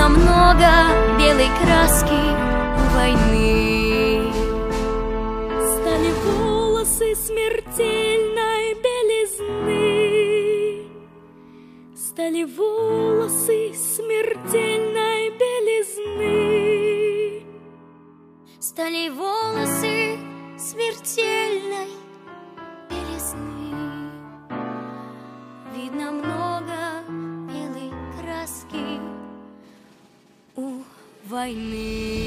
Видно много белой краски у войны. Стали волосы смертельной белизны, стали волосы смертельной белизны, стали волосы смертельной белизны. Видно много белой краски у войны.